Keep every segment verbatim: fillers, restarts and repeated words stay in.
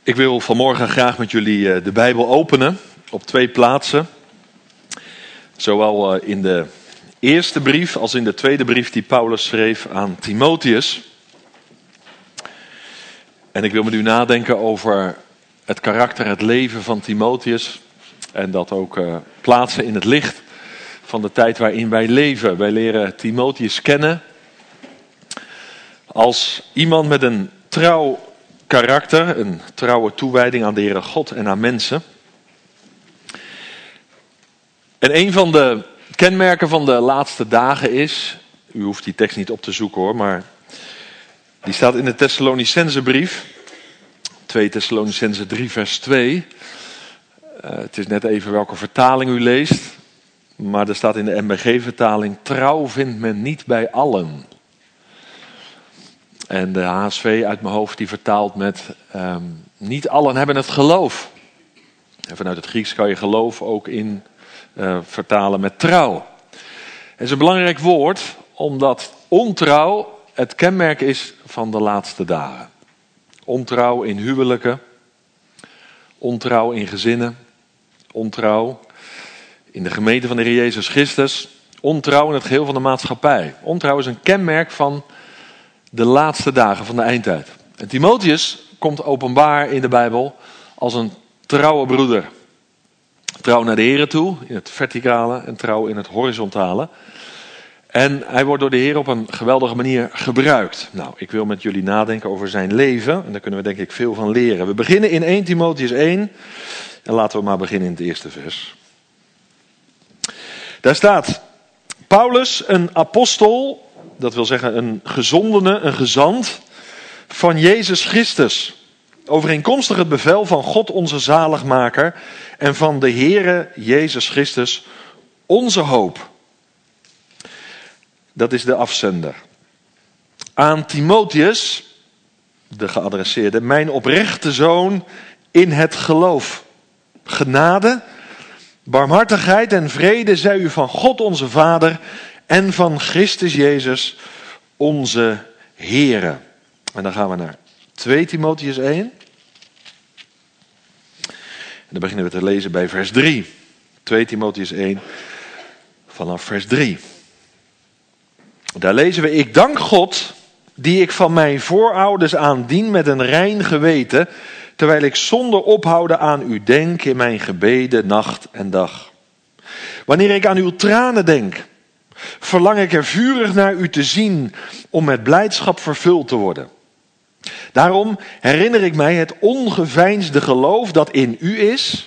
Ik wil vanmorgen graag met jullie de Bijbel openen op twee plaatsen. Zowel in de eerste brief als in de tweede brief die Paulus schreef aan Timotheus. En ik wil met u nadenken over het karakter, het leven van Timotheus. En dat ook uh, plaatsen in het licht van de tijd waarin wij leven. Wij leren Timotheus kennen als iemand met een trouw karakter, een trouwe toewijding aan de Heere God en aan mensen. En een van de kenmerken van de laatste dagen is, u hoeft die tekst niet op te zoeken hoor, maar die staat in de Thessalonicensebrief, twee Thessalonicense drie vers twee. Uh, het is net even welke vertaling u leest, maar er staat in de M B G-vertaling, trouw vindt men niet bij allen. En de H S V uit mijn hoofd die vertaalt met, um, niet allen hebben het geloof. En vanuit het Grieks kan je geloof ook in uh, vertalen met trouw. Het is een belangrijk woord, omdat ontrouw het kenmerk is van de laatste dagen. Ontrouw in huwelijken, ontrouw in gezinnen, ontrouw in de gemeente van de Heer Jezus Christus, ontrouw in het geheel van de maatschappij. Ontrouw is een kenmerk van de laatste dagen van de eindtijd. En Timotheus komt openbaar in de Bijbel als een trouwe broeder. Trouw naar de Heer toe, in het verticale, en trouw in het horizontale. En hij wordt door de Heer op een geweldige manier gebruikt. Nou, ik wil met jullie nadenken over zijn leven. En daar kunnen we denk ik veel van leren. We beginnen in eerste Timotheus één. En laten we maar beginnen in het eerste vers. Daar staat: Paulus, een apostel, dat wil zeggen een gezondene, een gezant van Jezus Christus. Overeenkomstig het bevel van God onze zaligmaker en van de Heere Jezus Christus, onze hoop. Dat is de afzender. Aan Timotheus, de geadresseerde, mijn oprechte zoon in het geloof. Genade, barmhartigheid en vrede zij u van God onze Vader en van Christus Jezus onze Heere. En dan gaan we naar twee Timotheus één. En dan beginnen we te lezen bij vers drie. twee Timotheus één vanaf vers drie. Daar lezen we: Ik dank God, die ik van mijn voorouders aan dien met een rein geweten, terwijl ik zonder ophouden aan u denk in mijn gebeden nacht en dag. Wanneer ik aan uw tranen denk, verlang ik er vurig naar u te zien om met blijdschap vervuld te worden. Daarom herinner ik mij het ongeveinsde geloof dat in u is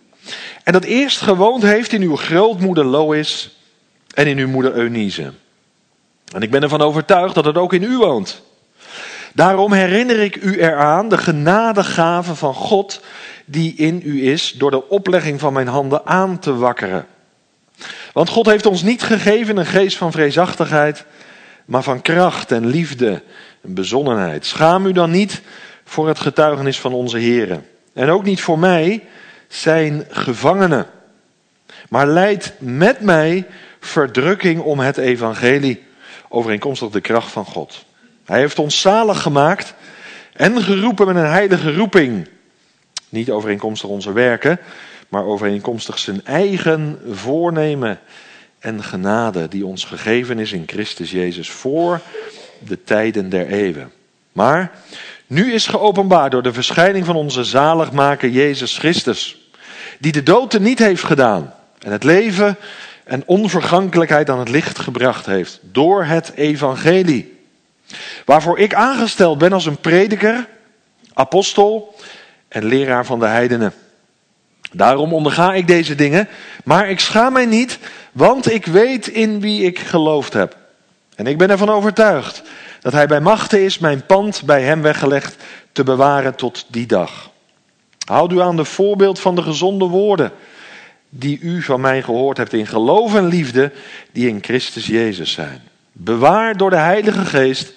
en dat eerst gewoond heeft in uw grootmoeder Lois en in uw moeder Eunice. En ik ben ervan overtuigd dat het ook in u woont. Daarom herinner ik u eraan de genadegave van God die in u is door de oplegging van mijn handen aan te wakkeren. Want God heeft ons niet gegeven een geest van vreesachtigheid, maar van kracht en liefde en bezonnenheid. Schaam u dan niet voor het getuigenis van onze Here. En ook niet voor mij, zijn gevangene. Maar lijd met mij verdrukking om het evangelie, overeenkomstig de kracht van God. Hij heeft ons zalig gemaakt en geroepen met een heilige roeping. Niet overeenkomstig onze werken, maar overeenkomstig zijn eigen voornemen en genade die ons gegeven is in Christus Jezus voor de tijden der eeuwen. Maar nu is geopenbaard door de verschijning van onze zaligmaker Jezus Christus, die de dood niet heeft gedaan en het leven en onvergankelijkheid aan het licht gebracht heeft door het evangelie, waarvoor ik aangesteld ben als een prediker, apostel en leraar van de heidenen. Daarom onderga ik deze dingen, maar ik schaam mij niet, want ik weet in wie ik geloofd heb. En ik ben ervan overtuigd dat hij bij machte is mijn pand bij hem weggelegd te bewaren tot die dag. Houd u aan de voorbeeld van de gezonde woorden die u van mij gehoord hebt in geloof en liefde die in Christus Jezus zijn. Bewaar door de Heilige Geest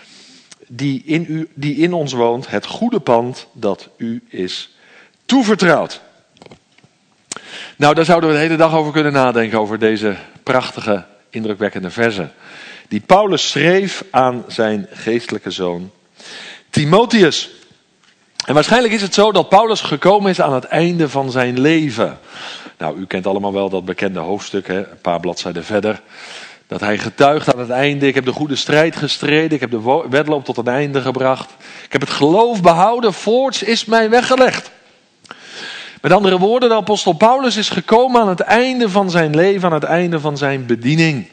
die in, u, die in ons woont het goede pand dat u is toevertrouwd. Nou, daar zouden we de hele dag over kunnen nadenken, over deze prachtige, indrukwekkende verzen die Paulus schreef aan zijn geestelijke zoon Timotheus. En waarschijnlijk is het zo dat Paulus gekomen is aan het einde van zijn leven. Nou, u kent allemaal wel dat bekende hoofdstuk, hè? Een paar bladzijden verder. Dat hij getuigt aan het einde: ik heb de goede strijd gestreden, ik heb de wedloop tot een einde gebracht. Ik heb het geloof behouden, voorts is mij weggelegd. Met andere woorden, de apostel Paulus is gekomen aan het einde van zijn leven, aan het einde van zijn bediening.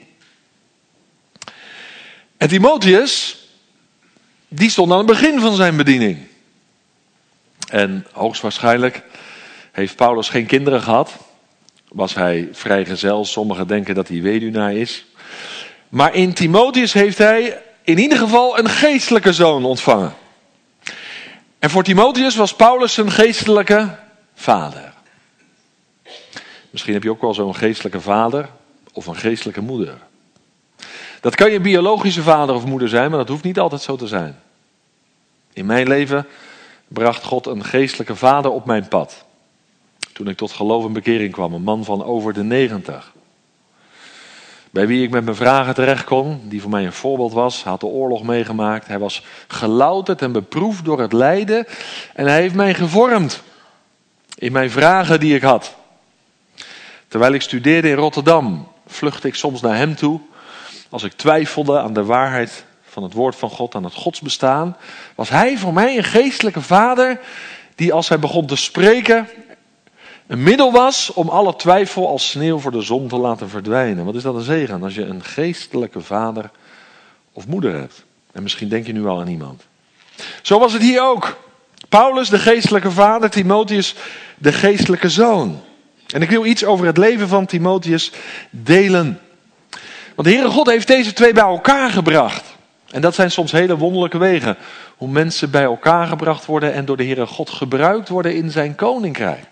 En Timotheus, die stond aan het begin van zijn bediening. En hoogstwaarschijnlijk heeft Paulus geen kinderen gehad. Was hij vrijgezel, sommigen denken dat hij weduwnaar is. Maar in Timotheus heeft hij in ieder geval een geestelijke zoon ontvangen. En voor Timotheus was Paulus zijn geestelijke vader. Misschien heb je ook wel zo'n geestelijke vader of een geestelijke moeder. Dat kan je biologische vader of moeder zijn, maar dat hoeft niet altijd zo te zijn. In mijn leven bracht God een geestelijke vader op mijn pad. Toen ik tot geloof en bekering kwam, een man van over de negentig. Bij wie ik met mijn vragen terecht kon, die voor mij een voorbeeld was. Hij had de oorlog meegemaakt. Hij was gelouterd en beproefd door het lijden. En hij heeft mij gevormd in mijn vragen die ik had. Terwijl ik studeerde in Rotterdam, vluchtte ik soms naar hem toe. Als ik twijfelde aan de waarheid van het woord van God, aan het godsbestaan, was hij voor mij een geestelijke vader die, als hij begon te spreken, een middel was om alle twijfel als sneeuw voor de zon te laten verdwijnen. Wat is dat een zegen als je een geestelijke vader of moeder hebt. En misschien denk je nu al aan iemand. Zo was het hier ook. Paulus de geestelijke vader, Timotheus de geestelijke zoon. En ik wil iets over het leven van Timotheus delen. Want de Heere God heeft deze twee bij elkaar gebracht. En dat zijn soms hele wonderlijke wegen. Hoe mensen bij elkaar gebracht worden en door de Heere God gebruikt worden in zijn koninkrijk.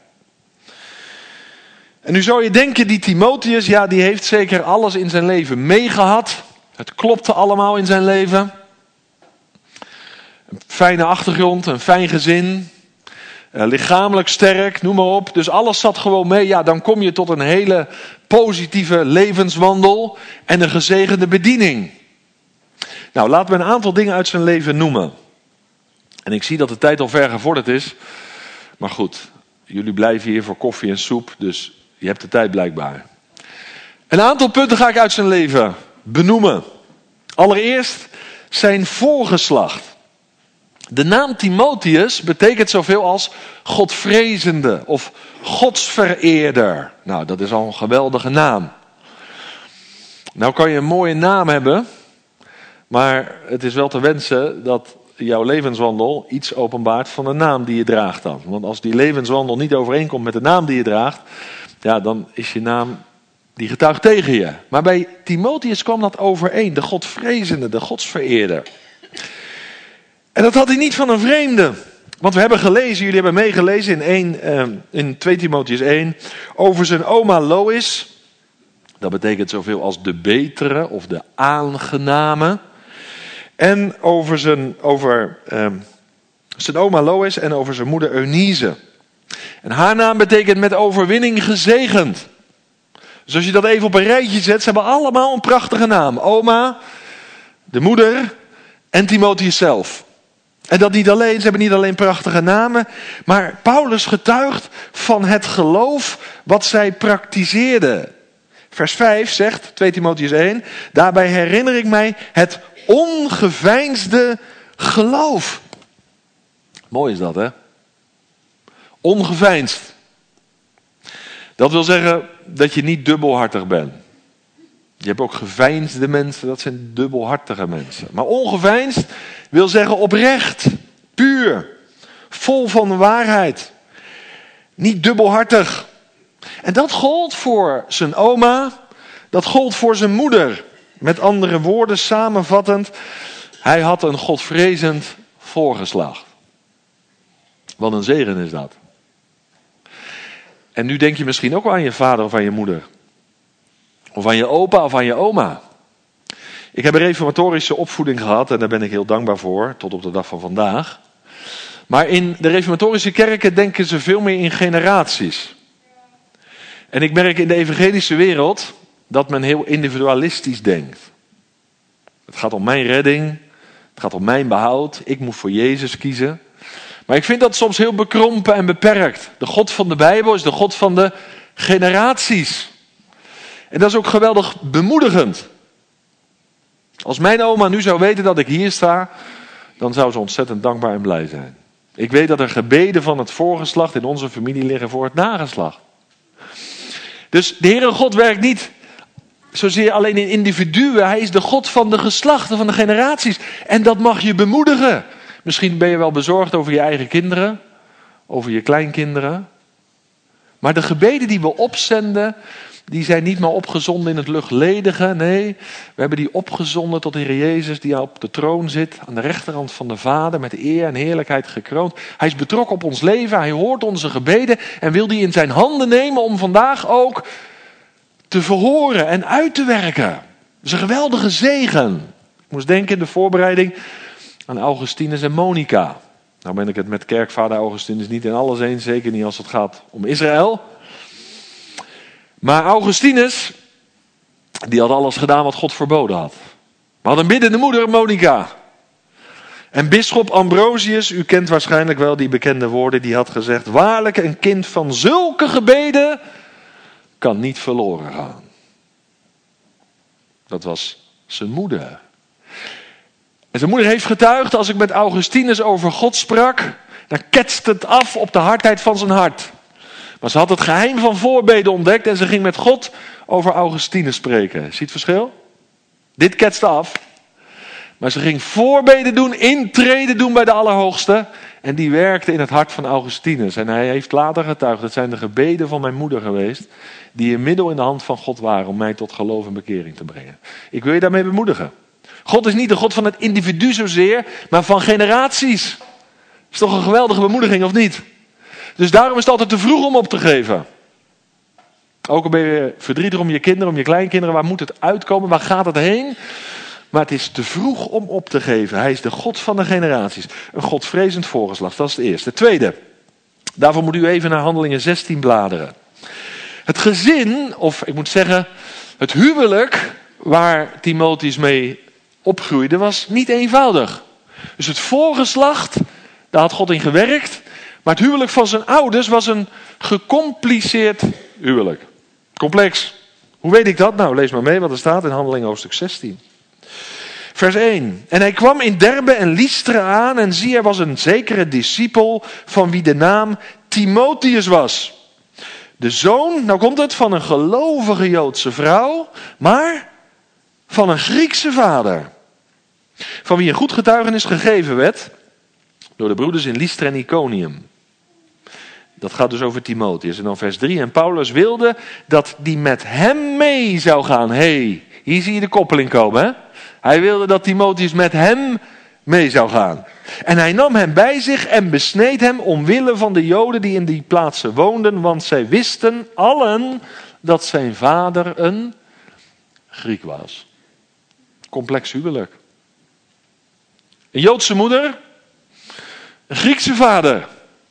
En nu zou je denken, die Timotheus, ja, die heeft zeker alles in zijn leven meegehad. Het klopte allemaal in zijn leven. Een fijne achtergrond, een fijn gezin. Uh, lichamelijk sterk, noem maar op. Dus alles zat gewoon mee. Ja, dan kom je tot een hele positieve levenswandel en een gezegende bediening. Nou, laten we een aantal dingen uit zijn leven noemen. En ik zie dat de tijd al ver gevorderd is. Maar goed, jullie blijven hier voor koffie en soep, dus je hebt de tijd blijkbaar. Een aantal punten ga ik uit zijn leven benoemen. Allereerst zijn voorgeslacht. De naam Timotheus betekent zoveel als godvrezende of godsvereerder. Nou, dat is al een geweldige naam. Nou kan je een mooie naam hebben, maar het is wel te wensen dat jouw levenswandel iets openbaart van de naam die je draagt dan. Want als die levenswandel niet overeenkomt met de naam die je draagt, ja, dan is je naam, die getuigt tegen je. Maar bij Timotheus kwam dat overeen, de godvrezende, de godsvereerder. En dat had hij niet van een vreemde. Want we hebben gelezen, jullie hebben meegelezen in, één, uh, in twee Timotheus één, over zijn oma Lois. Dat betekent zoveel als de betere of de aangename. En over zijn, over, uh, zijn oma Lois en over zijn moeder Eunice. En haar naam betekent met overwinning gezegend. Dus als je dat even op een rijtje zet, ze hebben allemaal een prachtige naam. Oma, de moeder en Timotheus zelf. En dat niet alleen, ze hebben niet alleen prachtige namen, maar Paulus getuigt van het geloof wat zij praktiseerden. Vers vijf zegt, twee Timotheus één, daarbij herinner ik mij het ongeveinsde geloof. Mooi is dat, hè? Ongeveinsd. Dat wil zeggen dat je niet dubbelhartig bent. Je hebt ook geveinsde mensen, dat zijn dubbelhartige mensen. Maar ongeveinsd wil zeggen oprecht, puur, vol van de waarheid. Niet dubbelhartig. En dat gold voor zijn oma, dat gold voor zijn moeder. Met andere woorden samenvattend, hij had een godvrezend voorgeslacht. Wat een zegen is dat. En nu denk je misschien ook wel aan je vader of aan je moeder. Of aan je opa of aan je oma. Ik heb een reformatorische opvoeding gehad en daar ben ik heel dankbaar voor, tot op de dag van vandaag. Maar in de reformatorische kerken denken ze veel meer in generaties. En ik merk in de evangelische wereld dat men heel individualistisch denkt. Het gaat om mijn redding, het gaat om mijn behoud, ik moet voor Jezus kiezen. Maar ik vind dat soms heel bekrompen en beperkt. De God van de Bijbel is de God van de generaties. En dat is ook geweldig bemoedigend. Als mijn oma nu zou weten dat ik hier sta, dan zou ze ontzettend dankbaar en blij zijn. Ik weet dat er gebeden van het voorgeslacht in onze familie liggen voor het nageslacht. Dus de Heere God werkt niet zozeer alleen in individuen. Hij is de God van de geslachten, van de generaties. En dat mag je bemoedigen. Misschien ben je wel bezorgd over je eigen kinderen, over je kleinkinderen. Maar de gebeden die we opzenden, die zijn niet maar opgezonden in het luchtledige. Nee, we hebben die opgezonden tot de Heer Jezus die op de troon zit, aan de rechterhand van de Vader, met eer en heerlijkheid gekroond. Hij is betrokken op ons leven, hij hoort onze gebeden en wil die in zijn handen nemen om vandaag ook te verhoren en uit te werken. Dat is een geweldige zegen. Ik moest denken in de voorbereiding aan Augustinus en Monica. Nou ben ik het met kerkvader Augustinus niet in alles eens, zeker niet als het gaat om Israël. Maar Augustinus, die had alles gedaan wat God verboden had. We hadden een biddende moeder, Monica. En bisschop Ambrosius, u kent waarschijnlijk wel die bekende woorden, die had gezegd: waarlijk, een kind van zulke gebeden kan niet verloren gaan. Dat was zijn moeder. En zijn moeder heeft getuigd, als ik met Augustinus over God sprak, dan ketst het af op de hardheid van zijn hart. Maar ze had het geheim van voorbeden ontdekt en ze ging met God over Augustinus spreken. Zie je het verschil? Dit ketste af. Maar ze ging voorbeden doen, intreden doen bij de Allerhoogste. En die werkte in het hart van Augustinus. En hij heeft later getuigd, het zijn de gebeden van mijn moeder geweest, die een middel in de hand van God waren om mij tot geloof en bekering te brengen. Ik wil je daarmee bemoedigen. God is niet de God van het individu zozeer, maar van generaties. Dat is toch een geweldige bemoediging, of niet? Dus daarom is het altijd te vroeg om op te geven. Ook al ben je verdrietig om je kinderen, om je kleinkinderen. Waar moet het uitkomen? Waar gaat het heen? Maar het is te vroeg om op te geven. Hij is de God van de generaties. Een godvrezend voorgeslacht. Dat is het eerste. Tweede. Daarvoor moet u even naar Handelingen zestien bladeren. Het gezin, of ik moet zeggen, het huwelijk waar Timotheus mee opgroeide, was niet eenvoudig. Dus het voorgeslacht, daar had God in gewerkt. Maar het huwelijk van zijn ouders was een gecompliceerd huwelijk. Complex. Hoe weet ik dat? Nou, lees maar mee wat er staat in Handelingen hoofdstuk zestien. Vers één. En hij kwam in Derbe en Lystra aan en zie, er was een zekere discipel van wie de naam Timotheus was. De zoon, nou komt het, van een gelovige Joodse vrouw, maar van een Griekse vader. Van wie een goed getuigenis gegeven werd door de broeders in Lystra en Iconium. Dat gaat dus over Timotheus. En dan vers drie. En Paulus wilde dat die met hem mee zou gaan. Hé, hey, hier zie je de koppeling komen. Hè? Hij wilde dat Timotheus met hem mee zou gaan. En hij nam hem bij zich en besneed hem omwille van de Joden die in die plaatsen woonden. Want zij wisten allen dat zijn vader een Griek was. Complex huwelijk. Een Joodse moeder. Een Griekse vader.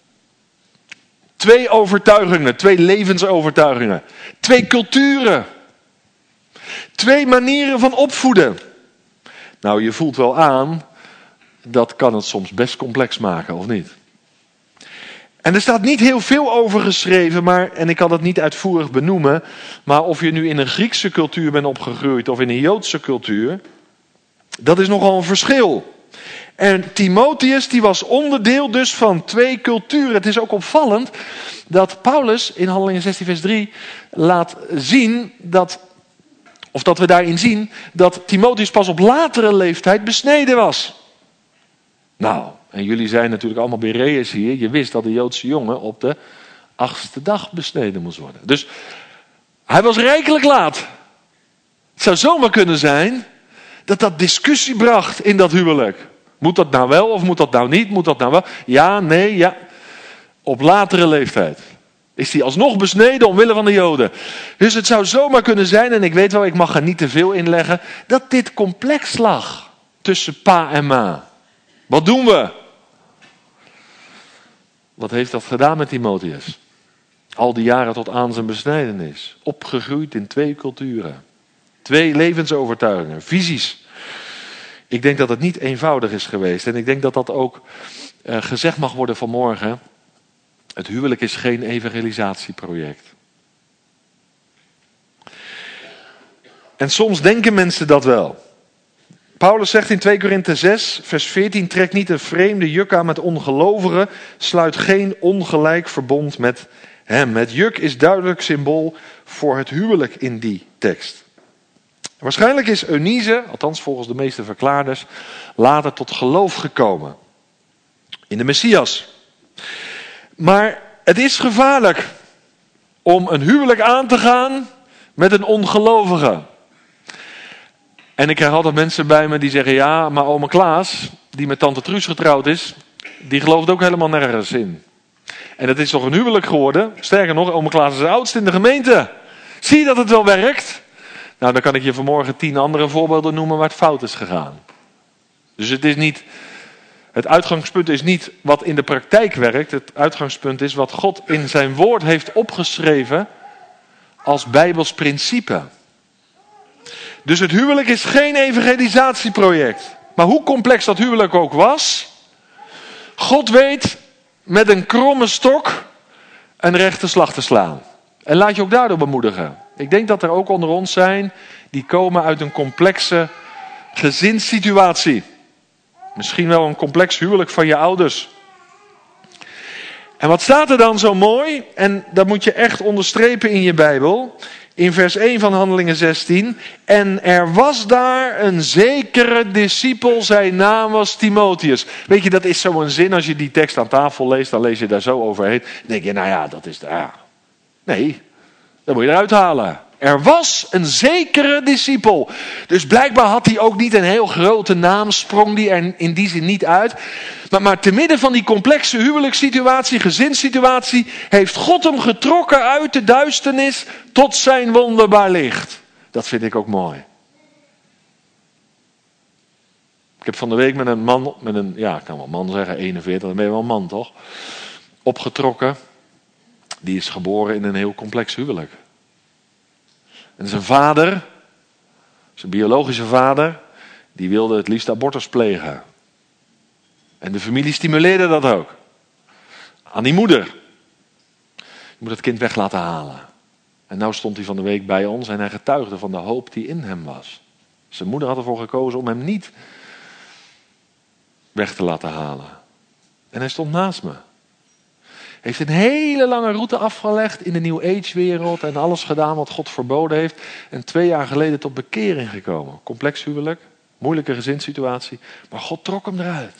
Twee overtuigingen, twee levensovertuigingen. Twee culturen. Twee manieren van opvoeden. Nou, je voelt wel aan, dat kan het soms best complex maken, of niet? En er staat niet heel veel over geschreven, maar, en ik kan het niet uitvoerig benoemen, maar of je nu in een Griekse cultuur bent opgegroeid of in een Joodse cultuur, dat is nogal een verschil. En Timotheus, die was onderdeel dus van twee culturen. Het is ook opvallend dat Paulus in Handelingen zestien vers drie laat zien dat, of dat we daarin zien, dat Timotheus pas op latere leeftijd besneden was. Nou, en jullie zijn natuurlijk allemaal Bereërs hier. Je wist dat de Joodse jongen op de achtste dag besneden moest worden. Dus hij was rijkelijk laat. Het zou zomaar kunnen zijn dat dat discussie bracht in dat huwelijk. Moet dat nou wel of moet dat nou niet? Moet dat nou wel? Ja, nee, ja. Op latere leeftijd is hij alsnog besneden omwille van de Joden. Dus het zou zomaar kunnen zijn, en ik weet wel, ik mag er niet te veel in leggen, dat dit complex lag tussen pa en ma. Wat doen we? Wat heeft dat gedaan met Timotheus? Al die jaren tot aan zijn besnijdenis. Opgegroeid in twee culturen. Twee levensovertuigingen, visies. Ik denk dat het niet eenvoudig is geweest. En ik denk dat dat ook uh, gezegd mag worden vanmorgen. Het huwelijk is geen evangelisatieproject. En soms denken mensen dat wel. Paulus zegt in twee Korinthe zes, vers veertien... trek niet een vreemde juk aan met ongelovigen. Sluit geen ongelijk verbond met hem. Het juk is duidelijk symbool voor het huwelijk in die tekst. Waarschijnlijk is Eunice, althans volgens de meeste verklaarders, later tot geloof gekomen. In de Messias. Maar het is gevaarlijk om een huwelijk aan te gaan met een ongelovige. En ik krijg altijd mensen bij me die zeggen, ja, maar oma Klaas, die met tante Truus getrouwd is, die gelooft ook helemaal nergens in. En het is toch een huwelijk geworden? Sterker nog, oma Klaas is de oudste in de gemeente. Zie je dat het wel werkt? Nou, dan kan ik je vanmorgen tien andere voorbeelden noemen waar het fout is gegaan. Dus het is niet, het uitgangspunt is niet wat in de praktijk werkt. Het uitgangspunt is wat God in zijn woord heeft opgeschreven als Bijbels principe. Dus het huwelijk is geen evangelisatieproject. Maar hoe complex dat huwelijk ook was, God weet met een kromme stok een rechte slag te slaan. En laat je ook daardoor bemoedigen. Ik denk dat er ook onder ons zijn die komen uit een complexe gezinssituatie. Misschien wel een complex huwelijk van je ouders. En wat staat er dan zo mooi? En dat moet je echt onderstrepen in je Bijbel. In vers één van Handelingen zestien. En er was daar een zekere discipel, zijn naam was Timotheus. Weet je, dat is zo'n zin, als je die tekst aan tafel leest, dan lees je daar zo overheen. Dan denk je, nou ja, dat is... Ja. Nee, dat moet je eruit halen. Er was een zekere discipel. Dus blijkbaar had hij ook niet een heel grote naam, sprong die er in die zin niet uit. Maar, maar te midden van die complexe huwelijkssituatie, gezinssituatie, heeft God hem getrokken uit de duisternis tot zijn wonderbaar licht. Dat vind ik ook mooi. Ik heb van de week met een man, met een, ja, ik kan wel man zeggen, eenenveertig, dan ben je wel een man toch? Opgetrokken. Die is geboren in een heel complex huwelijk. En zijn vader, zijn biologische vader, die wilde het liefst abortus plegen. En de familie stimuleerde dat ook. Aan die moeder. Je moet het kind weg laten halen. En nou stond hij van de week bij ons en hij getuigde van de hoop die in hem was. Zijn moeder had ervoor gekozen om hem niet weg te laten halen. En hij stond naast me. Heeft een hele lange route afgelegd in de New Age wereld en alles gedaan wat God verboden heeft. En twee jaar geleden tot bekering gekomen. Complex huwelijk, moeilijke gezinssituatie, maar God trok hem eruit.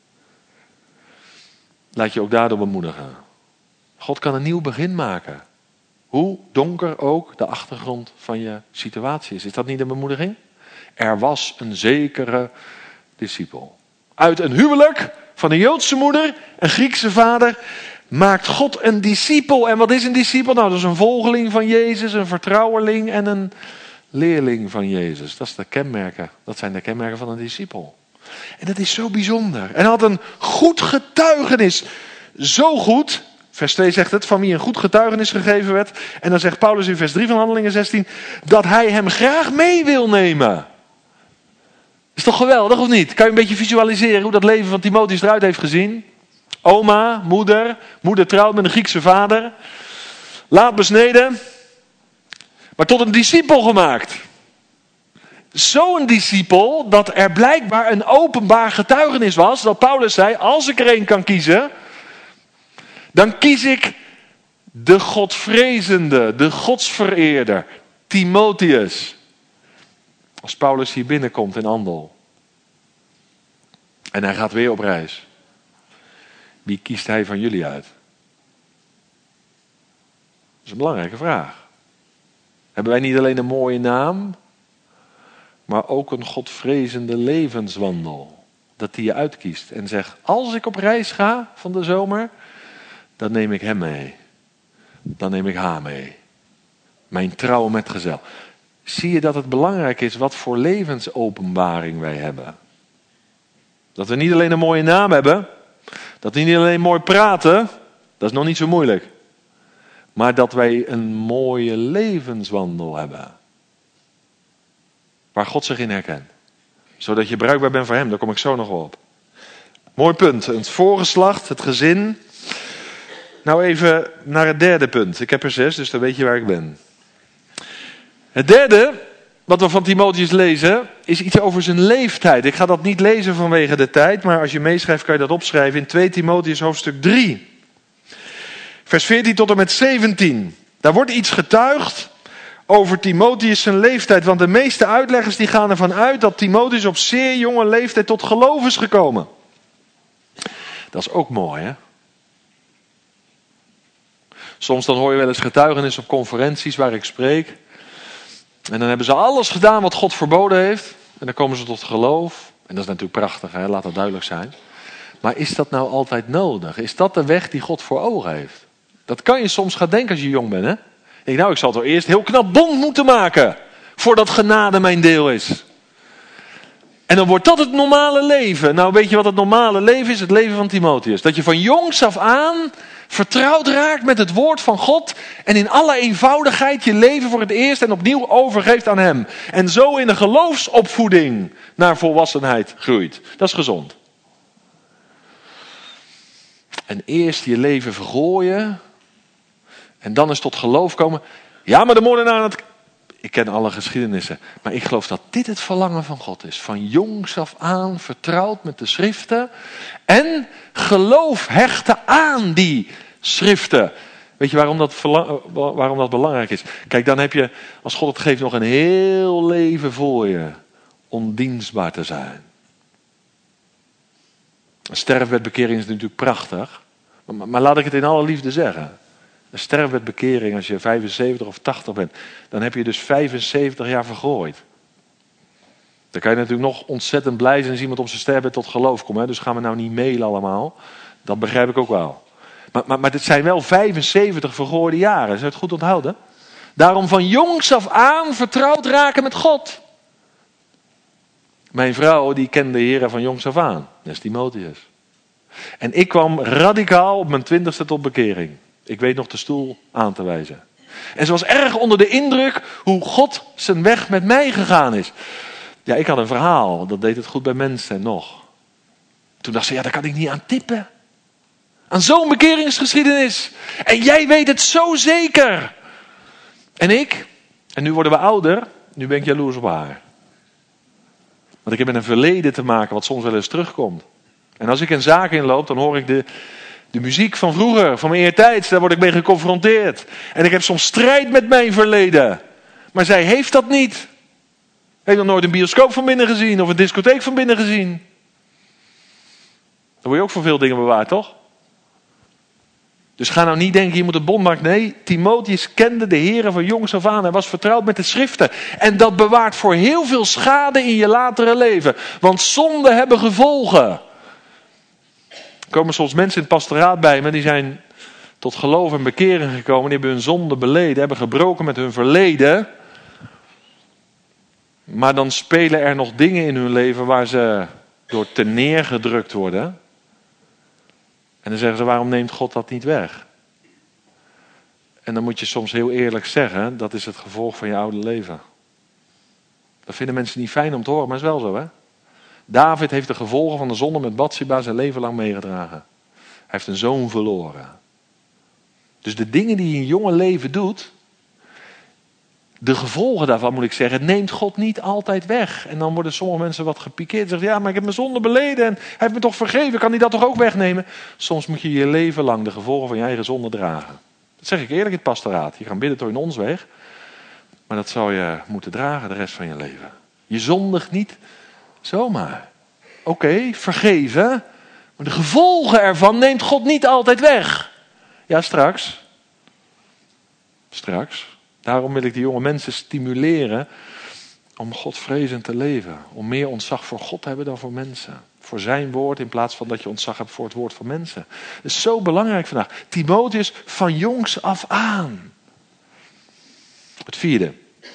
Laat je ook daardoor bemoedigen. God kan een nieuw begin maken. Hoe donker ook de achtergrond van je situatie is. Is dat niet een bemoediging? Er was een zekere discipel. Uit een huwelijk van een Joodse moeder, een Griekse vader, maakt God een discipel. En wat is een discipel? Nou, dat is een volgeling van Jezus, een vertrouweling en een leerling van Jezus. Dat is de kenmerken. Dat zijn de kenmerken van een discipel. En dat is zo bijzonder. En hij had een goed getuigenis. Zo goed, vers twee zegt het, van wie een goed getuigenis gegeven werd. En dan zegt Paulus in vers drie van Handelingen zestien, dat hij hem graag mee wil nemen. Is toch geweldig of niet? Kan je een beetje visualiseren hoe dat leven van Timotheus eruit heeft gezien? Oma, moeder, moeder trouwt met een Griekse vader. Laat besneden, maar tot een discipel gemaakt. Zo'n discipel dat er blijkbaar een openbaar getuigenis was. Dat Paulus zei, als ik er een kan kiezen, dan kies ik de Godvrezende, de Godsvereerder, Timotheus. Als Paulus hier binnenkomt in Andel. En hij gaat weer op reis. Wie kiest hij van jullie uit? Dat is een belangrijke vraag. Hebben wij niet alleen een mooie naam, maar ook een Godvrezende levenswandel? Dat die je uitkiest en zegt, als ik op reis ga van de zomer, dan neem ik hem mee. Dan neem ik haar mee. Mijn trouwe metgezel. Zie je dat het belangrijk is wat voor levensopenbaring wij hebben? Dat we niet alleen een mooie naam hebben, dat we niet alleen mooi praten, dat is nog niet zo moeilijk. Maar dat wij een mooie levenswandel hebben. Waar God zich in herkent. Zodat je bruikbaar bent voor hem. Daar kom ik zo nog wel op. Mooi punt. Het voorgeslacht, het gezin. Nou even naar het derde punt. Ik heb er zes, dus dan weet je waar ik ben. Het derde, wat we van Timotheus lezen, is iets over zijn leeftijd. Ik ga dat niet lezen vanwege de tijd, maar als je meeschrijft kan je dat opschrijven in twee Timotheus hoofdstuk drie. Vers veertien tot en met zeventien. Daar wordt iets getuigd over Timotheus zijn leeftijd. Want de meeste uitleggers die gaan ervan uit dat Timotheus op zeer jonge leeftijd tot geloof is gekomen. Dat is ook mooi, hè? Soms dan hoor je wel eens getuigenissen op conferenties waar ik spreek. En dan hebben ze alles gedaan wat God verboden heeft. En dan komen ze tot geloof. En dat is natuurlijk prachtig, hè? Laat dat duidelijk zijn. Maar is dat nou altijd nodig? Is dat de weg die God voor ogen heeft? Dat kan je soms gaan denken als je jong bent, hè? Ik denk, nou, ik zal toch eerst heel knap bond moeten maken. Voordat genade mijn deel is. En dan wordt dat het normale leven. Nou, weet je wat het normale leven is? Het leven van Timotheus. Dat je van jongs af aan vertrouwd raakt met het woord van God. En in alle eenvoudigheid je leven voor het eerst en opnieuw overgeeft aan hem. En zo in een geloofsopvoeding naar volwassenheid groeit. Dat is gezond. En eerst je leven vergooien. En dan eens tot geloof komen. Ja, maar de moordenaar... Het... Ik ken alle geschiedenissen. Maar ik geloof dat dit het verlangen van God is. Van jongs af aan vertrouwd met de schriften. En geloof hechten aan die schriften. Weet je waarom dat, waarom dat belangrijk is? Kijk, dan heb je, als God het geeft, nog een heel leven voor je. Om dienstbaar te zijn. Een sterfwetbekering is natuurlijk prachtig. Maar, maar laat ik het in alle liefde zeggen. Een sterfwetbekering als je vijfenzeventig of tachtig bent. Dan heb je dus vijfenzeventig jaar vergooid. Dan kan je natuurlijk nog ontzettend blij zijn als iemand op zijn sterfbed tot geloof komt. Hè? Dus gaan we nou niet mailen allemaal. Dat begrijp ik ook wel. Maar, maar, maar dit zijn wel vijfenzeventig vergooide jaren. Zou je het goed onthouden? Daarom van jongs af aan vertrouwd raken met God. Mijn vrouw die kende de Heer van jongs af aan. Dat is Timotheus. En ik kwam radicaal op mijn twintigste tot bekering. Ik weet nog de stoel aan te wijzen. En ze was erg onder de indruk hoe God zijn weg met mij gegaan is. Ja, ik had een verhaal. Dat deed het goed bij mensen nog. Toen dacht ze, ja, daar kan ik niet aan tippen. Aan zo'n bekeringsgeschiedenis. En jij weet het zo zeker. En ik, en nu worden we ouder, nu ben ik jaloers op haar. Want ik heb met een verleden te maken wat soms wel eens terugkomt. En als ik een zaak inloop, dan hoor ik de... De muziek van vroeger, van mijn eertijds, daar word ik mee geconfronteerd. En ik heb soms strijd met mijn verleden. Maar zij heeft dat niet. Heeft nog nooit een bioscoop van binnen gezien of een discotheek van binnen gezien. Dan word je ook voor veel dingen bewaard, toch? Dus ga nou niet denken, je moet het bond maken. Nee, Timotheus kende de Heere van jongs af aan. Hij was vertrouwd met de schriften. En dat bewaart voor heel veel schade in je latere leven. Want zonden hebben gevolgen. Er komen soms mensen in het pastoraat bij me, die zijn tot geloof en bekering gekomen. Die hebben hun zonde beleden, hebben gebroken met hun verleden. Maar dan spelen er nog dingen in hun leven waar ze door te neergedrukt worden. En dan zeggen ze, waarom neemt God dat niet weg? En dan moet je soms heel eerlijk zeggen, dat is het gevolg van je oude leven. Dat vinden mensen niet fijn om te horen, maar het is wel zo, hè? David heeft de gevolgen van de zonde met Batsheba zijn leven lang meegedragen. Hij heeft een zoon verloren. Dus de dingen die je in je jonge leven doet, de gevolgen daarvan moet ik zeggen, neemt God niet altijd weg. En dan worden sommige mensen wat gepikeerd. Zeggen, ja, maar ik heb mijn zonde beleden en hij heeft me toch vergeven. Kan hij dat toch ook wegnemen? Soms moet je je leven lang de gevolgen van je eigen zonde dragen. Dat zeg ik eerlijk in het pastoraat. Je gaat bidden door in ons weg. Maar dat zou je moeten dragen de rest van je leven. Je zondigt niet zomaar. Oké, okay, vergeven. Maar de gevolgen ervan neemt God niet altijd weg. Ja, straks. Straks. Daarom wil ik die jonge mensen stimuleren om Godvrezend te leven. Om meer ontzag voor God te hebben dan voor mensen. Voor zijn woord in plaats van dat je ontzag hebt voor het woord van mensen. Dat is zo belangrijk vandaag. Timotheus van jongs af aan. Het vierde.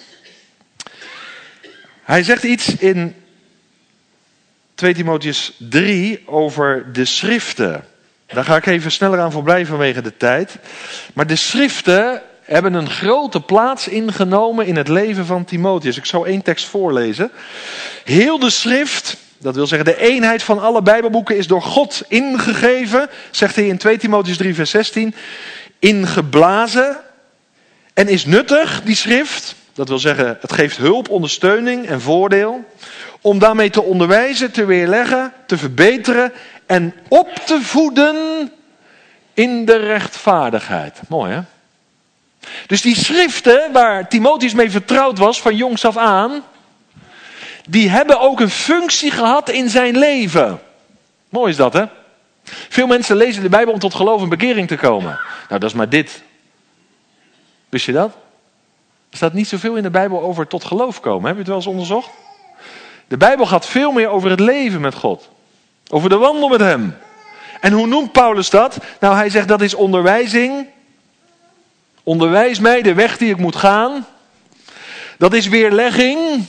Hij zegt iets in twee Timotheus drie over de schriften. Daar ga ik even sneller aan voorbij vanwege de tijd. Maar de schriften, hebben een grote plaats ingenomen in het leven van Timotheus. Ik zal één tekst voorlezen. Heel de schrift, dat wil zeggen de eenheid van alle Bijbelboeken, is door God ingegeven, zegt hij in twee Timotheus drie vers zestien, ingeblazen en is nuttig, die schrift. Dat wil zeggen, het geeft hulp, ondersteuning en voordeel. Om daarmee te onderwijzen, te weerleggen, te verbeteren en op te voeden in de rechtvaardigheid. Mooi hè? Dus die schriften waar Timotheus mee vertrouwd was van jongs af aan, die hebben ook een functie gehad in zijn leven. Mooi is dat hè? Veel mensen lezen de Bijbel om tot geloof en bekering te komen. Nou, dat is maar dit. Wist je dat? Er staat niet zoveel in de Bijbel over tot geloof komen. Heb je het wel eens onderzocht? De Bijbel gaat veel meer over het leven met God. Over de wandel met hem. En hoe noemt Paulus dat? Nou, hij zegt dat is onderwijzing. Onderwijs mij de weg die ik moet gaan. Dat is weerlegging.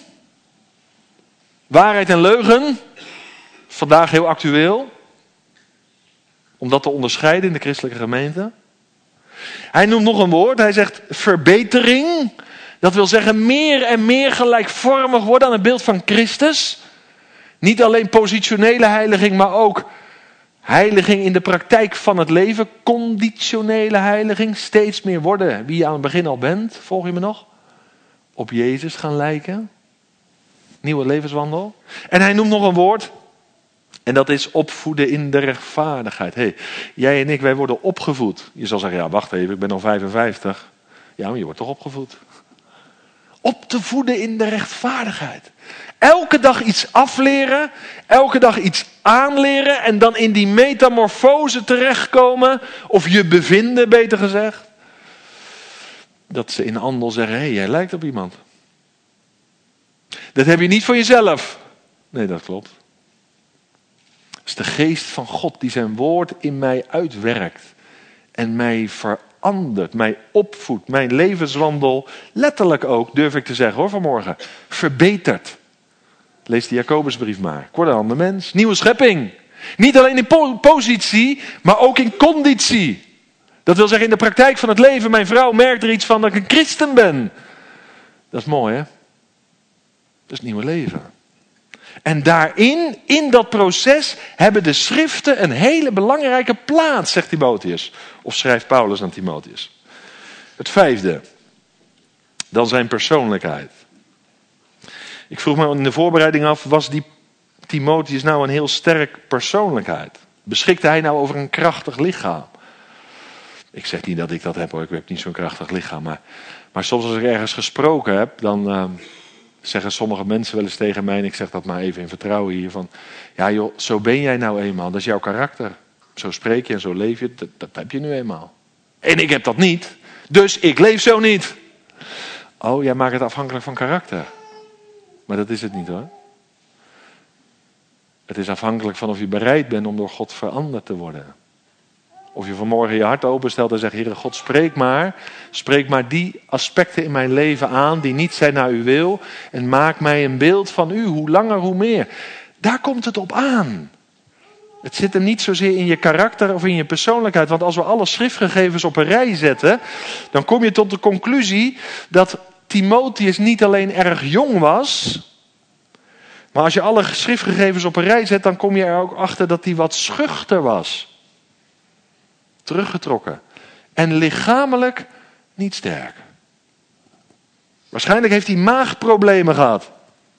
Waarheid en leugen. Vandaag heel actueel. Om dat te onderscheiden in de christelijke gemeente. Hij noemt nog een woord. Hij zegt verbetering. Dat wil zeggen meer en meer gelijkvormig worden aan het beeld van Christus. Niet alleen positionele heiliging, maar ook heiliging in de praktijk van het leven. Conditionele heiliging. Steeds meer worden wie je aan het begin al bent. Volg je me nog? Op Jezus gaan lijken. Nieuwe levenswandel. En hij noemt nog een woord. En dat is opvoeden in de rechtvaardigheid. Hey, jij en ik, wij worden opgevoed. Je zal zeggen, ja wacht even, ik ben al vijfenvijftig. Ja, maar je wordt toch opgevoed. Op te voeden in de rechtvaardigheid. Elke dag iets afleren. Elke dag iets aanleren. En dan in die metamorfose terechtkomen. Of je bevinden, beter gezegd. Dat ze in Andel zeggen, hé, hey, jij lijkt op iemand. Dat heb je niet voor jezelf. Nee, dat klopt. Het is de geest van God die zijn woord in mij uitwerkt. En mij verandert, mij opvoedt, mijn levenswandel, letterlijk ook, durf ik te zeggen hoor vanmorgen, verbetert. Lees de Jacobusbrief maar. Ik word een ander mens. Nieuwe schepping. Niet alleen in po- positie, maar ook in conditie. Dat wil zeggen in de praktijk van het leven. Mijn vrouw merkt er iets van dat ik een christen ben. Dat is mooi hè. Dat is het nieuwe leven. En daarin, in dat proces, hebben de schriften een hele belangrijke plaats, zegt Timotheus. Of schrijft Paulus aan Timotheus. Het vijfde. Dan zijn persoonlijkheid. Ik vroeg me in de voorbereiding af, was die Timotheus nou een heel sterk persoonlijkheid? Beschikte hij nou over een krachtig lichaam? Ik zeg niet dat ik dat heb hoor, ik heb niet zo'n krachtig lichaam. Maar, maar soms als ik ergens gesproken heb, dan uh, zeggen sommige mensen wel eens tegen mij, en ik zeg dat maar even in vertrouwen hier, van ja joh, zo ben jij nou eenmaal, dat is jouw karakter. Zo spreek je en zo leef je, dat, dat heb je nu eenmaal. En ik heb dat niet, dus ik leef zo niet. Oh, jij maakt het afhankelijk van karakter. Maar dat is het niet hoor. Het is afhankelijk van of je bereid bent om door God veranderd te worden. Of je vanmorgen je hart openstelt en zegt, Heere God, spreek maar. Spreek maar die aspecten in mijn leven aan die niet zijn naar uw wil. En maak mij een beeld van u, hoe langer hoe meer. Daar komt het op aan. Het zit hem niet zozeer in je karakter of in je persoonlijkheid. Want als we alle schriftgegevens op een rij zetten, dan kom je tot de conclusie dat Timotheus niet alleen erg jong was, maar als je alle schriftgegevens op een rij zet, dan kom je er ook achter dat hij wat schuchter was. Teruggetrokken. En lichamelijk niet sterk. Waarschijnlijk heeft hij maagproblemen gehad.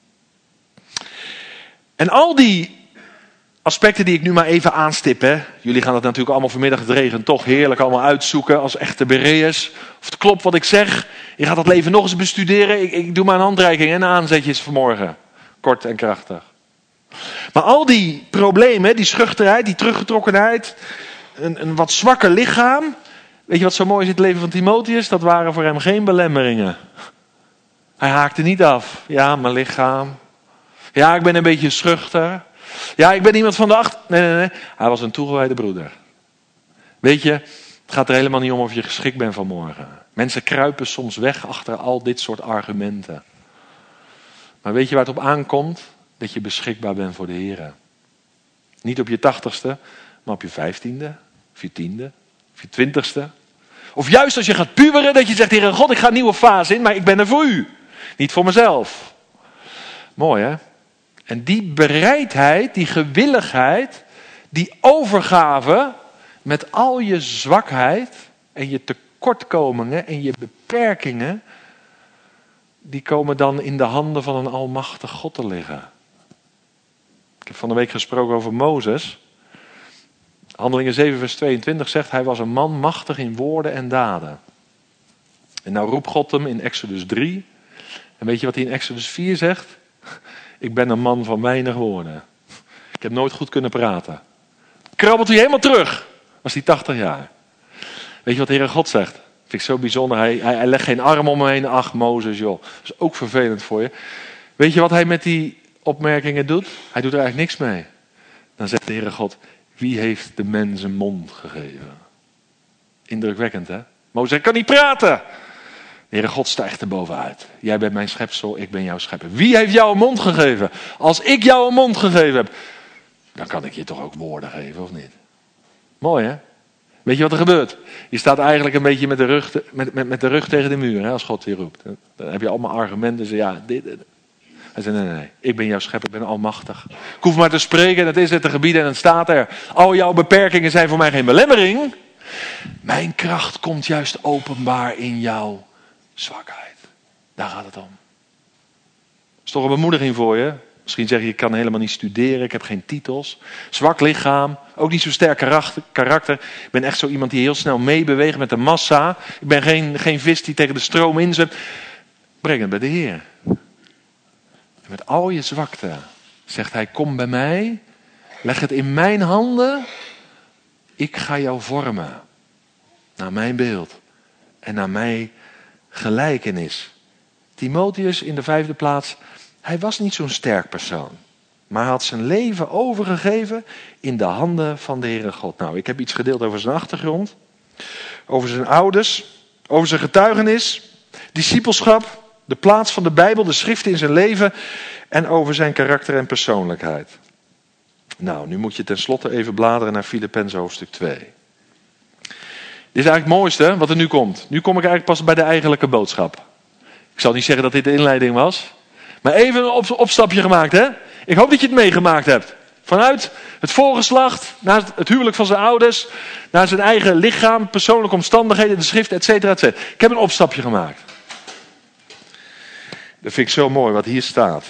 En al die aspecten die ik nu maar even aanstip, hè. Jullie gaan het natuurlijk allemaal vanmiddag, het regent toch heerlijk allemaal uitzoeken als echte Bereërs. Of het klopt wat ik zeg. Je gaat dat leven nog eens bestuderen. Ik, ik doe maar een handreiking en aanzetjes vanmorgen. Kort en krachtig. Maar al die problemen, die schuchterheid, die teruggetrokkenheid, een, een wat zwakker lichaam. Weet je wat zo mooi is in het leven van Timotheus? Dat waren voor hem geen belemmeringen. Hij haakte niet af. Ja, mijn lichaam. Ja, ik ben een beetje schuchter. Ja, ik ben iemand van de acht. Nee, nee, nee. Hij was een toegewijde broeder. Weet je, het gaat er helemaal niet om of je geschikt bent vanmorgen. Mensen kruipen soms weg achter al dit soort argumenten. Maar weet je waar het op aankomt? Dat je beschikbaar bent voor de Heer. Niet op je tachtigste, maar op je vijftiende, of je tiende, of je twintigste. Of juist als je gaat puberen, dat je zegt, Heere God, ik ga een nieuwe fase in, maar ik ben er voor u. Niet voor mezelf. Mooi hè? En die bereidheid, die gewilligheid, die overgave met al je zwakheid en je tekortkomingen en je beperkingen, die komen dan in de handen van een almachtig God te liggen. Ik heb van de week gesproken over Mozes. Handelingen zeven vers tweeëntwintig zegt, hij was een man machtig in woorden en daden. En nou roept God hem in Exodus drie. En weet je wat hij in Exodus vier zegt? Ik ben een man van weinig woorden. Ik heb nooit goed kunnen praten. Krabbelt hij helemaal terug. Was hij tachtig jaar. Weet je wat de Heere God zegt? Vind ik zo bijzonder. Hij, hij, hij legt geen arm om me heen. Ach, Mozes, joh. Dat is ook vervelend voor je. Weet je wat hij met die opmerkingen doet? Hij doet er eigenlijk niks mee. Dan zegt de Heere God, wie heeft de mens een mond gegeven? Indrukwekkend, hè? Mozes kan niet praten. De Heere God stijgt er bovenuit. Jij bent mijn schepsel, ik ben jouw schepper. Wie heeft jou een mond gegeven? Als ik jou een mond gegeven heb, dan kan ik je toch ook woorden geven, of niet? Mooi, hè? Weet je wat er gebeurt? Je staat eigenlijk een beetje met de rug, te, met, met, met de rug tegen de muur, hè, als God je roept. Dan heb je allemaal argumenten. Dus ja, dit, dit. Hij zegt, nee, nee, nee, ik ben jouw schepper, ik ben almachtig. Ik hoef maar te spreken, dat is het te gebieden en het staat er. Al jouw beperkingen zijn voor mij geen belemmering. Mijn kracht komt juist openbaar in jouw zwakheid. Daar gaat het om. Dat is toch een bemoediging voor je? Misschien zeg je, ik kan helemaal niet studeren, ik heb geen titels. Zwak lichaam, ook niet zo sterk karakter. Ik ben echt zo iemand die heel snel meebeweegt met de massa. Ik ben geen, geen vis die tegen de stroom inzwemt. Breng het bij de Heer. En met al je zwakte zegt hij, kom bij mij. Leg het in mijn handen. Ik ga jou vormen. Naar mijn beeld. En naar mijn gelijkenis. Timotheus in de vijfde plaats. Hij was niet zo'n sterk persoon. Maar hij had zijn leven overgegeven in de handen van de Heere God. Nou, ik heb iets gedeeld over zijn achtergrond. Over zijn ouders. Over zijn getuigenis. Discipelschap. De plaats van de Bijbel. De schriften in zijn leven. En over zijn karakter en persoonlijkheid. Nou, nu moet je tenslotte even bladeren naar Filippenzen hoofdstuk twee. Dit is eigenlijk het mooiste wat er nu komt. Nu kom ik eigenlijk pas bij de eigenlijke boodschap. Ik zal niet zeggen dat dit de inleiding was. Maar even een op- opstapje gemaakt, hè? Ik hoop dat je het meegemaakt hebt. Vanuit het voorgeslacht, naar het huwelijk van zijn ouders, naar zijn eigen lichaam, persoonlijke omstandigheden, de schrift, et cetera, et cetera. Ik heb een opstapje gemaakt. Dat vind ik zo mooi wat hier staat.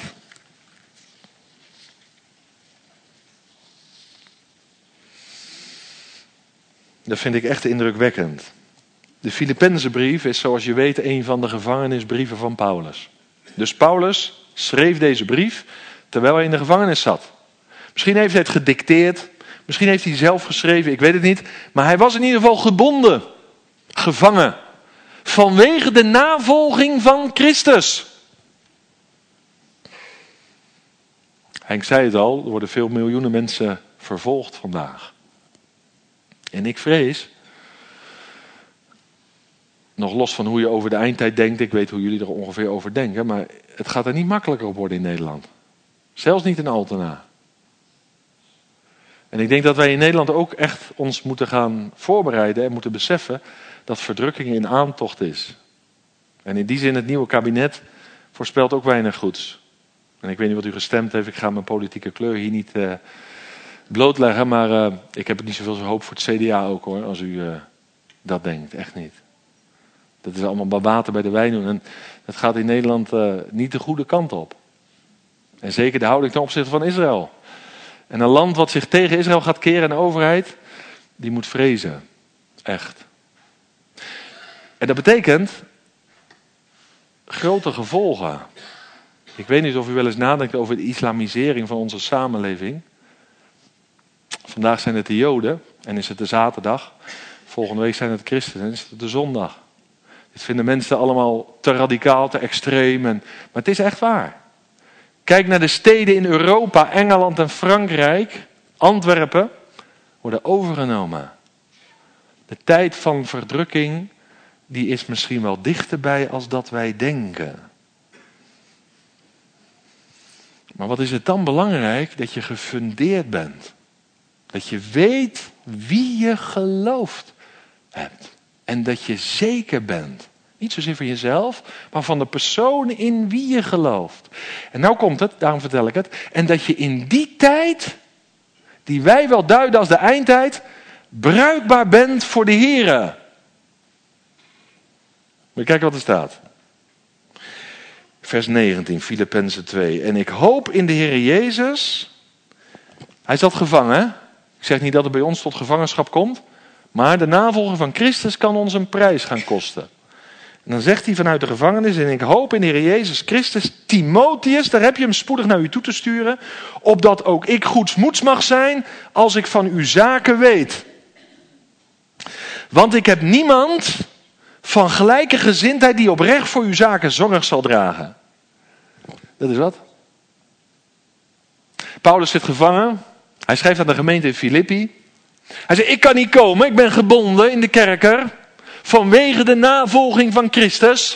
Dat vind ik echt indrukwekkend. De Filippenzenbrief is, zoals je weet, een van de gevangenisbrieven van Paulus. Dus Paulus schreef deze brief terwijl hij in de gevangenis zat. Misschien heeft hij het gedicteerd. Misschien heeft hij zelf geschreven, ik weet het niet. Maar hij was in ieder geval gebonden. Gevangen. Vanwege de navolging van Christus. Henk zei het al, er worden veel miljoenen mensen vervolgd vandaag. En ik vrees, nog los van hoe je over de eindtijd denkt, ik weet hoe jullie er ongeveer over denken, maar het gaat er niet makkelijker op worden in Nederland. Zelfs niet in Altena. En ik denk dat wij in Nederland ook echt ons moeten gaan voorbereiden en moeten beseffen dat verdrukking in aantocht is. En in die zin het nieuwe kabinet voorspelt ook weinig goeds. En ik weet niet wat u gestemd heeft, ik ga mijn politieke kleur hier niet uh, blootleggen, maar uh, ik heb niet zoveel hoop voor het C D A ook hoor, als u uh, dat denkt, echt niet. Dat is allemaal water bij de wijn doen en dat gaat in Nederland uh, niet de goede kant op. En zeker de houding ten opzichte van Israël. En een land wat zich tegen Israël gaat keren en de overheid, die moet vrezen. Echt. En dat betekent grote gevolgen. Ik weet niet of u wel eens nadenkt over de islamisering van onze samenleving. Vandaag zijn het de Joden en is het de zaterdag. Volgende week zijn het christenen en is het de zondag. Dit vinden mensen allemaal te radicaal, te extreem. En, maar het is echt waar. Kijk naar de steden in Europa, Engeland en Frankrijk. Antwerpen worden overgenomen. De tijd van verdrukking, die is misschien wel dichterbij als dat wij denken. Maar wat is het dan belangrijk? Dat je gefundeerd bent. Dat je weet wie je geloofd hebt. En dat je zeker bent. Niet zozeer van jezelf, maar van de persoon in wie je gelooft. En nou komt het, daarom vertel ik het. En dat je in die tijd, die wij wel duiden als de eindtijd, bruikbaar bent voor de Here. Moet je kijken wat er staat. Vers negentien, Filippenzen twee. En ik hoop in de Heer Jezus. Hij zat gevangen. Ik zeg niet dat het bij ons tot gevangenschap komt. Maar de navolger van Christus kan ons een prijs gaan kosten. En dan zegt hij vanuit de gevangenis. En ik hoop in de Heer Jezus Christus, Timotheus, daar heb je hem spoedig naar u toe te sturen. Opdat ook ik goedsmoeds mag zijn als ik van uw zaken weet. Want ik heb niemand van gelijke gezindheid die oprecht voor uw zaken zorg zal dragen. Dat is wat. Paulus zit gevangen. Hij schrijft aan de gemeente in Filippi. Hij zegt, ik kan niet komen, ik ben gebonden in de kerker. Vanwege de navolging van Christus.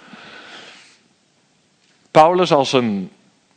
Paulus als een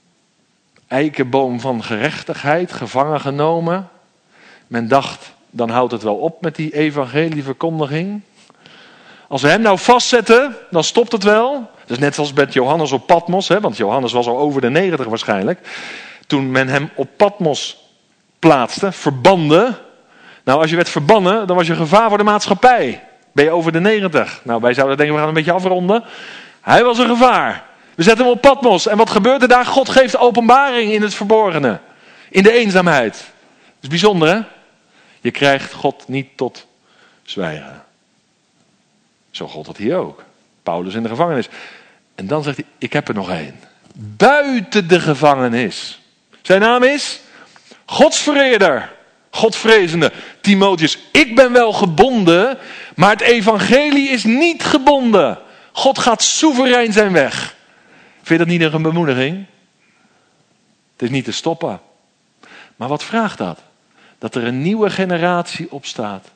eikenboom van gerechtigheid, gevangen genomen. Men dacht, dan houdt het wel op met die evangelieverkondiging. Als we hem nou vastzetten, dan stopt het wel. Dat is net zoals met Johannes op Patmos, hè, want Johannes was al over de negentig waarschijnlijk. Toen men hem op Patmos plaatste, verbande. Nou, als je werd verbannen, dan was je gevaar voor de maatschappij. Ben je over de negentig? Nou, wij zouden denken, we gaan een beetje afronden. Hij was een gevaar. We zetten hem op Patmos. En wat gebeurt er daar? God geeft openbaring in het verborgene. In de eenzaamheid. Dat is bijzonder, hè? Je krijgt God niet tot zwijgen. Zo God dat hier ook. Paulus in de gevangenis. En dan zegt hij, ik heb er nog één. Buiten de gevangenis. Zijn naam is Godsvereerder. Godvrezende. Timotheus, ik ben wel gebonden, maar het evangelie is niet gebonden. God gaat soeverein zijn weg. Vind je dat niet een bemoediging? Het is niet te stoppen. Maar wat vraagt dat? Dat er een nieuwe generatie opstaat.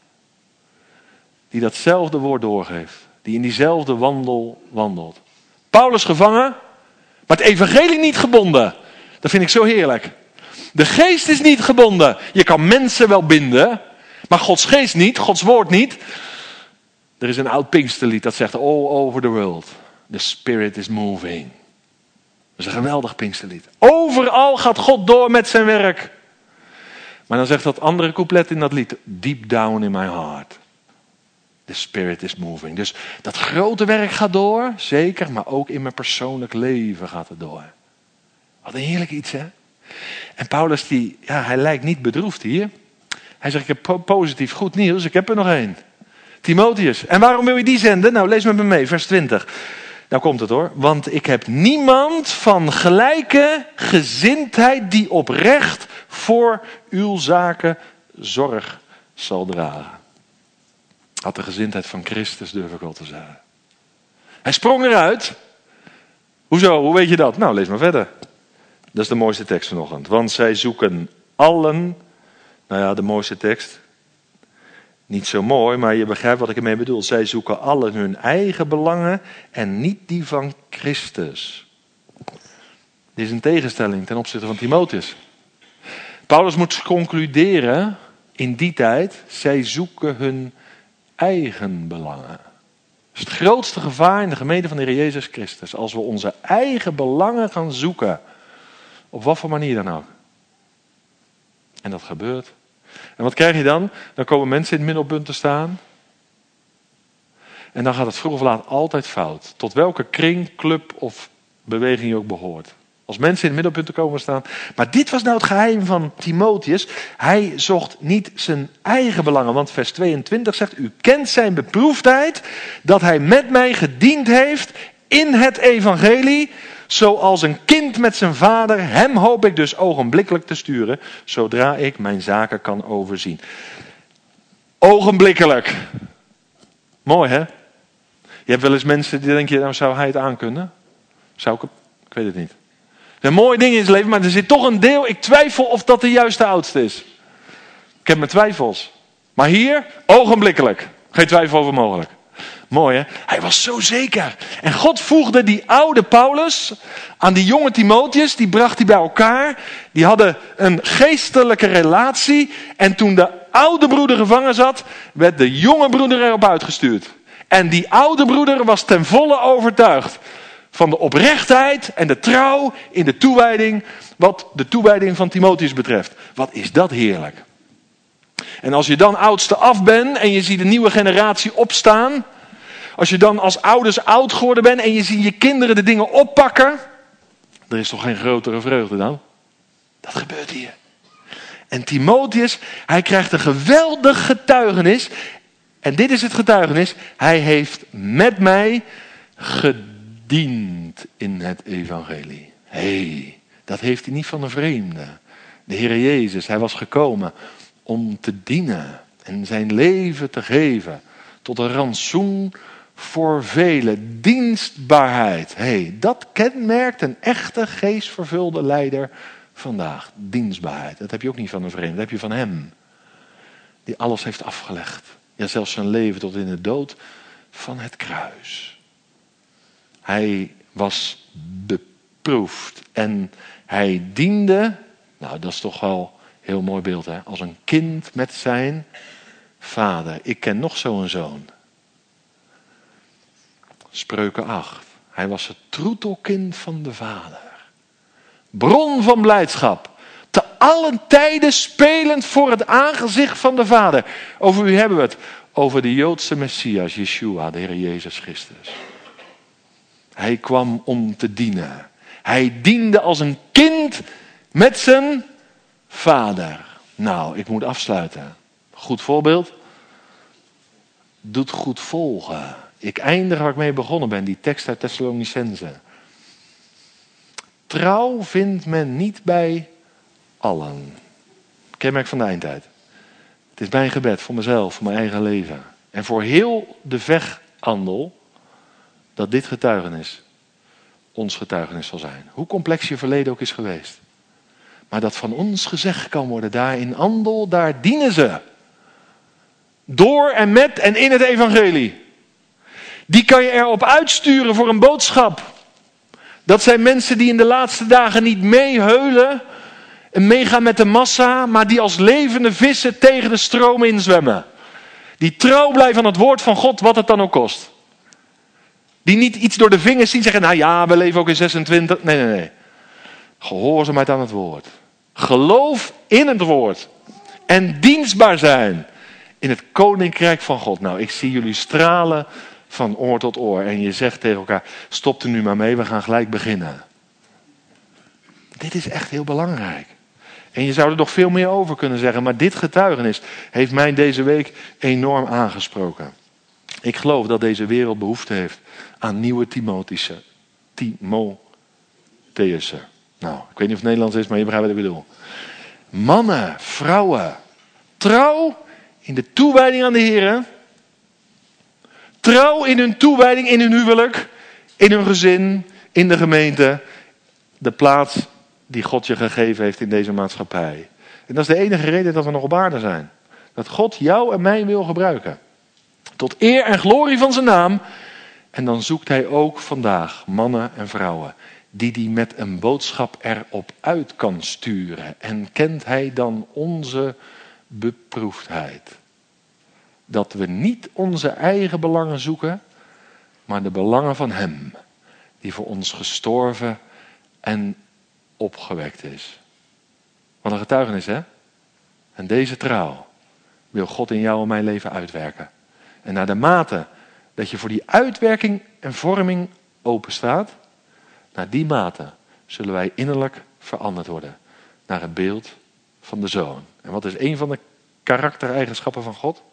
Die datzelfde woord doorgeeft. Die in diezelfde wandel wandelt. Paulus gevangen, maar het evangelie niet gebonden. Dat vind ik zo heerlijk. De geest is niet gebonden. Je kan mensen wel binden, maar Gods geest niet, Gods woord niet. Er is een oud Pinksterlied dat zegt, all over the world, the spirit is moving. Dat is een geweldig Pinksterlied. Overal gaat God door met zijn werk. Maar dan zegt dat andere couplet in dat lied, deep down in my heart, the spirit is moving. Dus dat grote werk gaat door, zeker, maar ook in mijn persoonlijk leven gaat het door. Wat een heerlijk iets, hè? En Paulus, die, ja, hij lijkt niet bedroefd hier. Hij zegt, ik heb po- positief goed nieuws, ik heb er nog één. Timotheus. En waarom wil je die zenden? Nou, lees met me mee, vers twintig. Nou komt het hoor. Want ik heb niemand van gelijke gezindheid die oprecht voor uw zaken zorg zal dragen. Had de gezindheid van Christus, durf ik wel te zeggen. Hij sprong eruit. Hoezo? Hoe weet je dat? Nou, lees maar verder. Dat is de mooiste tekst vanochtend. Want zij zoeken allen, nou ja, de mooiste tekst. Niet zo mooi, maar je begrijpt wat ik ermee bedoel. Zij zoeken allen hun eigen belangen en niet die van Christus. Dit is een tegenstelling ten opzichte van Timotheus. Paulus moet concluderen in die tijd. Zij zoeken hun eigen belangen. Dat is het grootste gevaar in de gemeente van de Heer Jezus Christus. Als we onze eigen belangen gaan zoeken. Op wat voor manier dan ook. En dat gebeurt. En wat krijg je dan? Dan komen mensen in het middelpunt te staan. En dan gaat het vroeg of laat altijd fout. Tot welke kring, club of beweging je ook behoort. Als mensen in het middelpunt te komen staan. Maar dit was nou het geheim van Timotheus. Hij zocht niet zijn eigen belangen. Want vers tweeëntwintig zegt, u kent zijn beproefdheid. Dat hij met mij gediend heeft in het evangelie. Zoals een kind met zijn vader. Hem hoop ik dus ogenblikkelijk te sturen. Zodra ik mijn zaken kan overzien. Ogenblikkelijk. Mooi hè? Je hebt wel eens mensen die denken, nou zou hij het aankunnen? Zou ik het? Ik weet het niet. Er zijn mooie dingen in zijn leven, maar er zit toch een deel. Ik twijfel of dat de juiste oudste is. Ik heb mijn twijfels. Maar hier, ogenblikkelijk. Geen twijfel over mogelijk. Mooi hè? Hij was zo zeker. En God voegde die oude Paulus aan die jonge Timotheus. Die bracht hij bij elkaar. Die hadden een geestelijke relatie. En toen de oude broeder gevangen zat, werd de jonge broeder erop uitgestuurd. En die oude broeder was ten volle overtuigd van de oprechtheid en de trouw in de toewijding, wat de toewijding van Timotheus betreft. Wat is dat heerlijk. En als je dan oudste af bent en je ziet de nieuwe generatie opstaan, als je dan als ouders oud geworden bent en je ziet je kinderen de dingen oppakken, er is toch geen grotere vreugde dan? Dat gebeurt hier. En Timotheus, hij krijgt een geweldig getuigenis. En dit is het getuigenis. Hij heeft met mij gediend in het evangelie. Hé, hey, dat heeft hij niet van een vreemde. De Heer Jezus, hij was gekomen om te dienen en zijn leven te geven tot een rantsoen voor velen. Dienstbaarheid. Hé, hey, dat kenmerkt een echte geestvervulde leider vandaag. Dienstbaarheid. Dat heb je ook niet van een vreemde. Dat heb je van hem. Die alles heeft afgelegd. Ja, zelfs zijn leven tot in de dood van het kruis. Hij was beproefd. En hij diende. Nou, dat is toch wel een heel mooi beeld, hè? Als een kind met zijn vader. Ik ken nog zo'n zoon. Spreuken acht. Hij was het troetelkind van de vader. Bron van blijdschap. Te allen tijden spelend voor het aangezicht van de Vader. Over wie hebben we het? Over de Joodse Messias, Yeshua, de Heer Jezus Christus. Hij kwam om te dienen. Hij diende als een kind met zijn vader. Nou, ik moet afsluiten. Goed voorbeeld. Doet goed volgen. Ik eindig waar ik mee begonnen ben, die tekst uit Thessalonicense. Trouw vindt men niet bij allen. Kenmerk van de eindtijd. Het is mijn gebed voor mezelf, voor mijn eigen leven. En voor heel de vechthandel, dat dit getuigenis ons getuigenis zal zijn. Hoe complex je verleden ook is geweest. Maar dat van ons gezegd kan worden, daar in Andel, daar dienen ze. Door en met en in het evangelie. Die kan je erop uitsturen voor een boodschap. Dat zijn mensen die in de laatste dagen niet meeheulen en meegaan met de massa, maar die als levende vissen tegen de stroom inzwemmen. Die trouw blijven aan het woord van God, wat het dan ook kost. Die niet iets door de vingers zien zeggen, nou ja, we leven ook in zesentwintig. Nee, nee, nee. Gehoorzaamheid aan het woord. Geloof in het woord. En dienstbaar zijn in het koninkrijk van God. Nou, ik zie jullie stralen van oor tot oor. En je zegt tegen elkaar, stop er nu maar mee, we gaan gelijk beginnen. Dit is echt heel belangrijk. En je zou er nog veel meer over kunnen zeggen. Maar dit getuigenis heeft mij deze week enorm aangesproken. Ik geloof dat deze wereld behoefte heeft aan nieuwe Timotheusen. Timotheusen. Nou, ik weet niet of het Nederlands is, maar je begrijpt wat ik bedoel. Mannen, vrouwen. Trouw in de toewijding aan de Heer. Trouw in hun toewijding, in hun huwelijk. In hun gezin, in de gemeente. De plaats die God je gegeven heeft in deze maatschappij. En dat is de enige reden dat we nog op aarde zijn. Dat God jou en mij wil gebruiken. Tot eer en glorie van zijn naam. En dan zoekt hij ook vandaag mannen en vrouwen. Die die met een boodschap erop uit kan sturen. En kent hij dan onze beproefdheid. Dat we niet onze eigen belangen zoeken. Maar de belangen van hem. Die voor ons gestorven en opgewekt is. Wat een getuigenis, hè? En deze trouw wil God in jou en mijn leven uitwerken. En naar de mate dat je voor die uitwerking en vorming open staat, naar die mate zullen wij innerlijk veranderd worden. Naar het beeld van de Zoon. En wat is een van de karaktereigenschappen van God?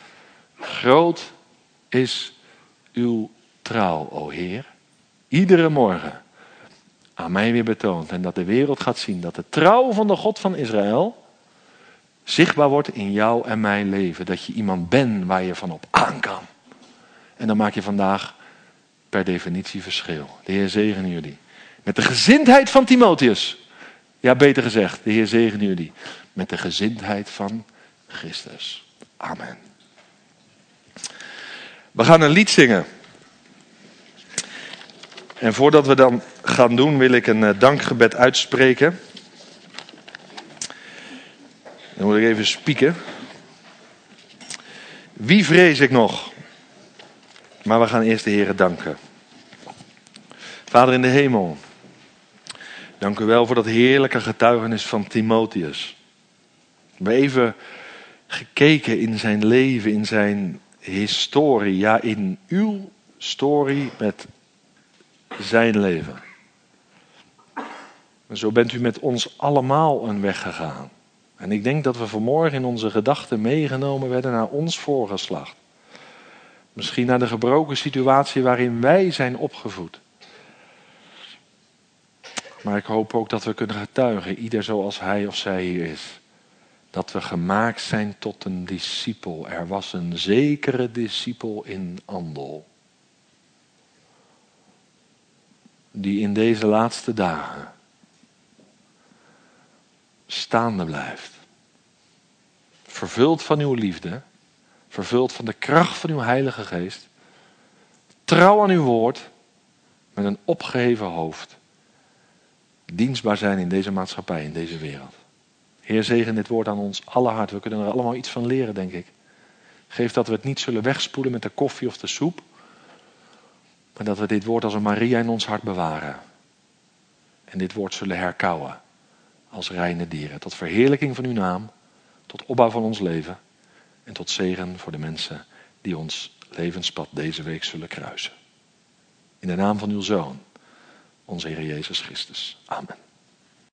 Groot is uw trouw, o Heer. Iedere morgen aan mij weer betoond. En dat de wereld gaat zien dat de trouw van de God van Israël zichtbaar wordt in jou en mijn leven. Dat je iemand bent waar je van op aan kan. En dan maak je vandaag per definitie verschil. De Heer zegene jullie. Met de gezindheid van Timotheus. Ja, beter gezegd, de Heer zegene jullie. Met de gezindheid van Christus. Amen. We gaan een lied zingen. En voordat we dan gaan doen, wil ik een uh, dankgebed uitspreken. Dan moet ik even spieken. Wie vrees ik nog? Maar we gaan eerst de Heere danken. Vader in de hemel, dank u wel voor dat heerlijke getuigenis van Timotheus. We hebben even gekeken in zijn leven, in zijn historie. Ja, in uw story met zijn leven. En zo bent u met ons allemaal een weg gegaan. En ik denk dat we vanmorgen in onze gedachten meegenomen werden naar ons voorgeslacht. Misschien naar de gebroken situatie waarin wij zijn opgevoed. Maar ik hoop ook dat we kunnen getuigen, ieder zoals hij of zij hier is. Dat we gemaakt zijn tot een discipel. Er was een zekere discipel in Andel. Die in deze laatste dagen staande blijft. Vervuld van uw liefde. Vervuld van de kracht van uw Heilige Geest. Trouw aan uw woord. Met een opgeheven hoofd. Dienstbaar zijn in deze maatschappij, in deze wereld. Heer, zegen dit woord aan ons alle hart. We kunnen er allemaal iets van leren, denk ik. Geef dat we het niet zullen wegspoelen met de koffie of de soep. Maar dat we dit woord als een Maria in ons hart bewaren. En dit woord zullen herkauwen. Als reine dieren. Tot verheerlijking van uw naam. Tot opbouw van ons leven. En tot zegen voor de mensen die ons levenspad deze week zullen kruisen. In de naam van uw Zoon. Onze Heer Jezus Christus. Amen.